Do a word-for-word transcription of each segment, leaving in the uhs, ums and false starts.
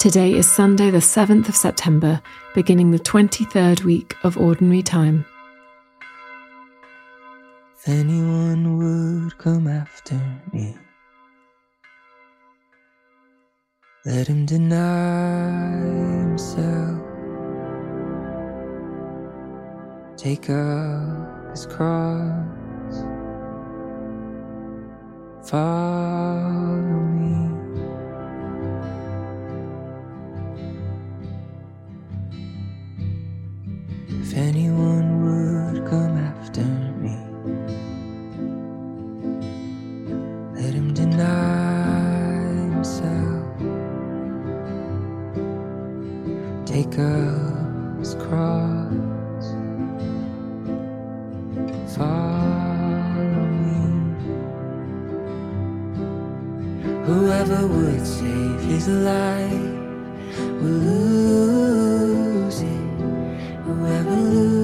Today is Sunday the seventh of September, beginning the twenty-third week of Ordinary Time. If anyone would come after me, let him deny himself, take up his cross, follow me. If anyone would come after me, let him deny himself, take up his cross, follow me. Whoever would save his life will lose it. Whoever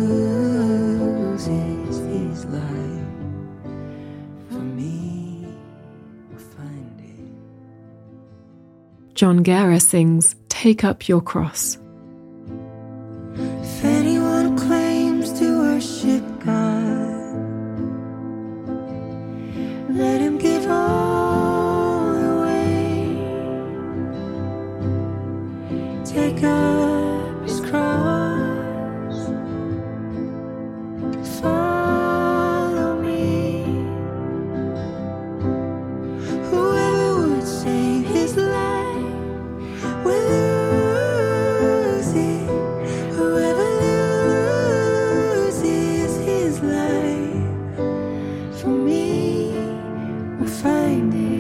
loses his life for me will find it. John Guerra sings, "Take up your cross." If anyone claims to worship God, let him give all away. Take up his cross, follow me. Whoever would save his life will lose it. Whoever loses his life for me will find it.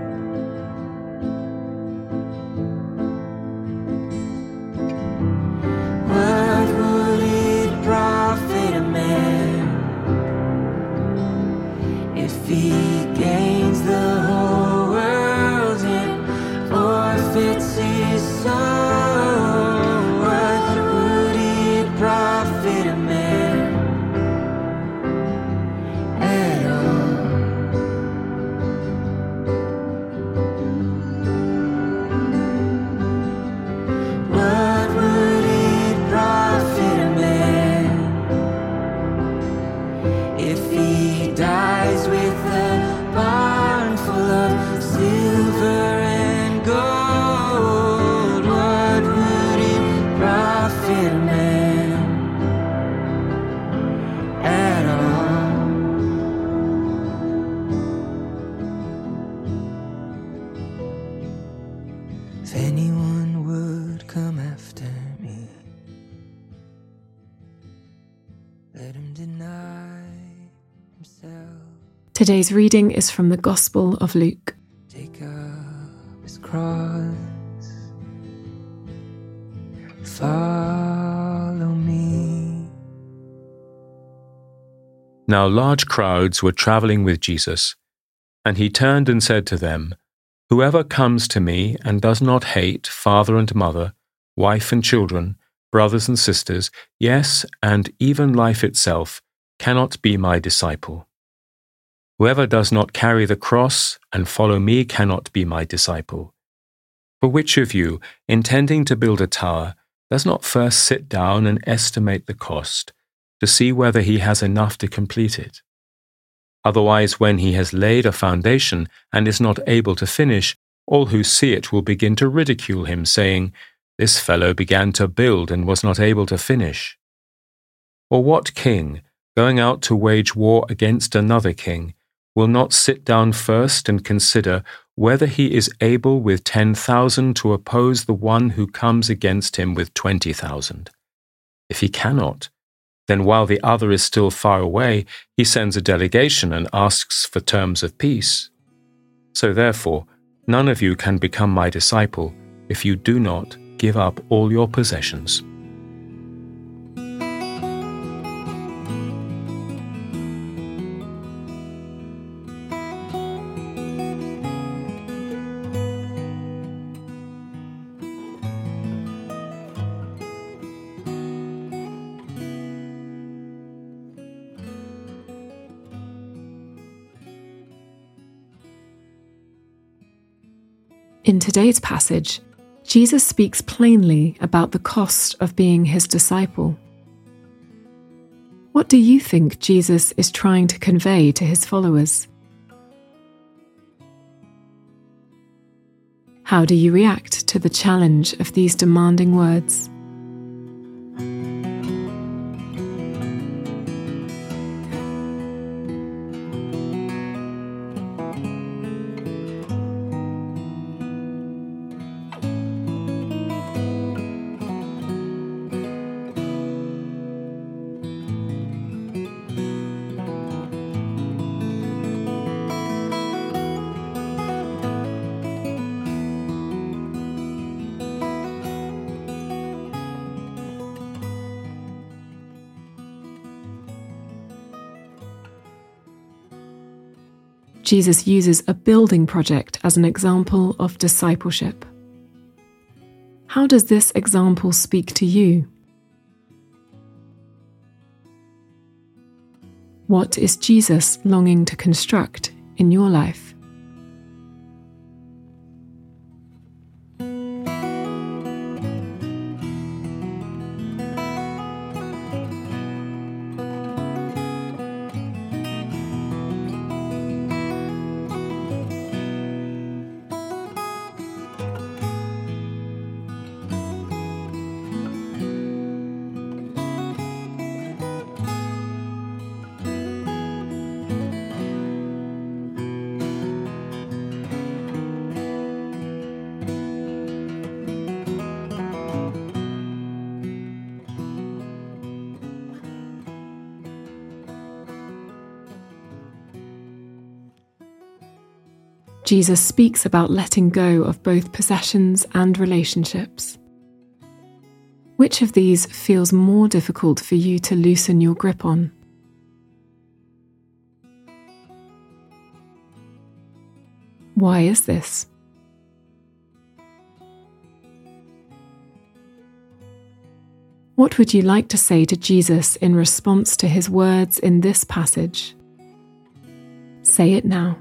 What would it profit a man if he gains the whole world and forfeits his soul? What would it profit a man at all? What would it profit a man if he dies with a barn full of silver and gold? What would it profit a man at all? If anyone would come after me, let him deny himself, Today's reading is from the Gospel of Luke. take up his cross, follow me. Now large crowds were traveling with Jesus, and he turned and said to them, "Whoever comes to me and does not hate father and mother, wife and children, brothers and sisters, yes, and even life itself, cannot be my disciple. Whoever does not carry the cross and follow me cannot be my disciple. For which of you, intending to build a tower, does not first sit down and estimate the cost, to see whether he has enough to complete it? Otherwise, when he has laid a foundation and is not able to finish, all who see it will begin to ridicule him, saying, 'This fellow began to build and was not able to finish.' Or what king, going out to wage war against another king, will not sit down first and consider whether he is able with ten thousand to oppose the one who comes against him with twenty thousand? If he cannot, then while the other is still far away, he sends a delegation and asks for terms of peace. So therefore, none of you can become my disciple if you do not give up all your possessions." In today's passage, Jesus speaks plainly about the cost of being his disciple. What do you think Jesus is trying to convey to his followers? How do you react to the challenge of these demanding words? Jesus uses a building project as an example of discipleship. How does this example speak to you? What is Jesus longing to construct in your life? Jesus speaks about letting go of both possessions and relationships. Which of these feels more difficult for you to loosen your grip on? Why is this? What would you like to say to Jesus in response to his words in this passage? Say it now.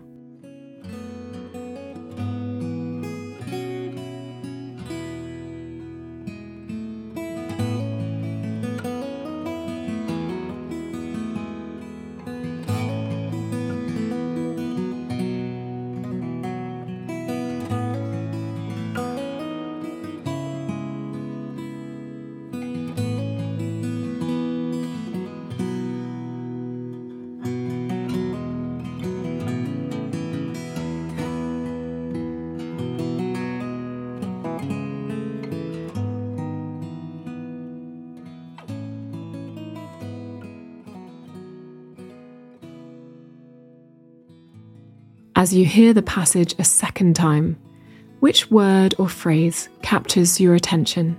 As you hear the passage a second time, which word or phrase captures your attention?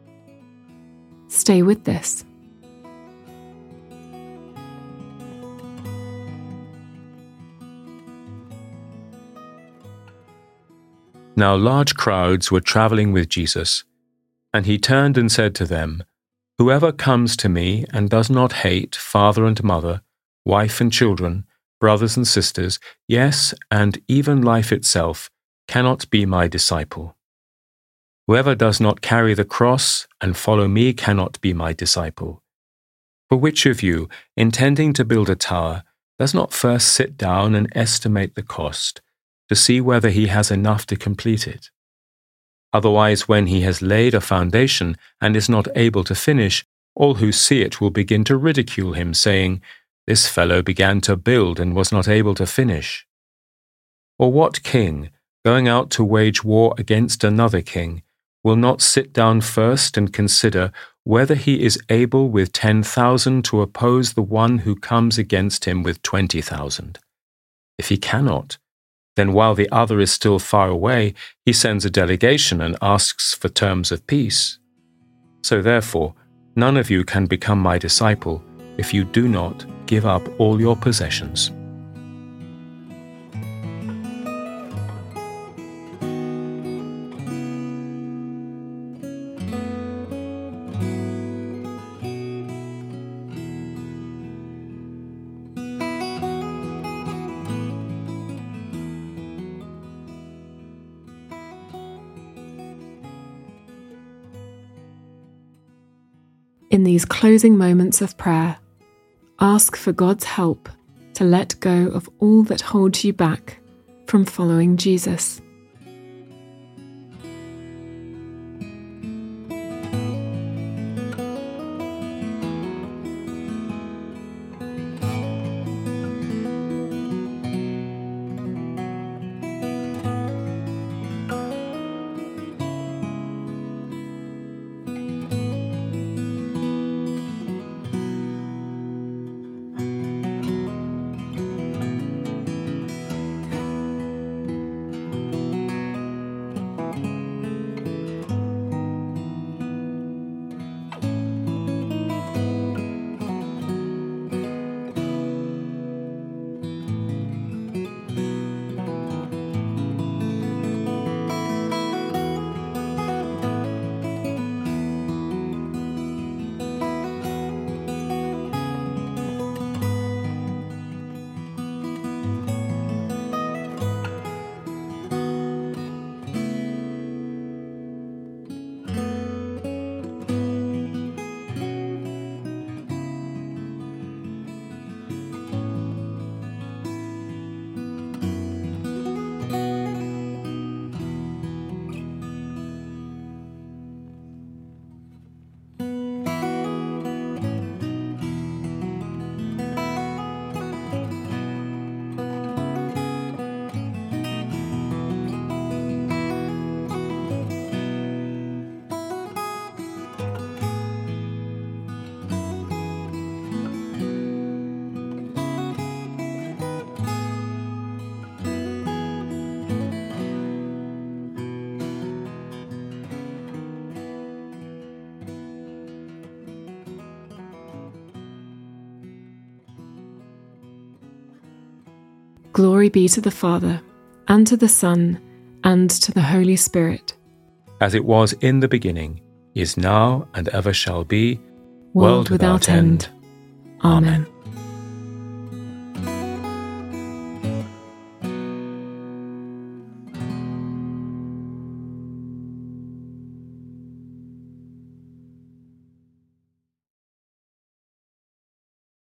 Stay with this. Now large crowds were traveling with Jesus, and he turned and said to them, "Whoever comes to me and does not hate father and mother, wife and children, brothers and sisters, yes, and even life itself, cannot be my disciple. Whoever does not carry the cross and follow me cannot be my disciple. For which of you, intending to build a tower, does not first sit down and estimate the cost, to see whether he has enough to complete it? Otherwise, when he has laid a foundation and is not able to finish, all who see it will begin to ridicule him, saying, 'This fellow began to build and was not able to finish.' Or what king, going out to wage war against another king, will not sit down first and consider whether he is able with ten thousand to oppose the one who comes against him with twenty thousand? If he cannot, then while the other is still far away, he sends a delegation and asks for terms of peace. So therefore, none of you can become my disciple if you do not give up all your possessions." In these closing moments of prayer, ask for God's help to let go of all that holds you back from following Jesus. Glory be to the Father, and to the Son, and to the Holy Spirit. As it was in the beginning, is now, and ever shall be, world without end. Amen.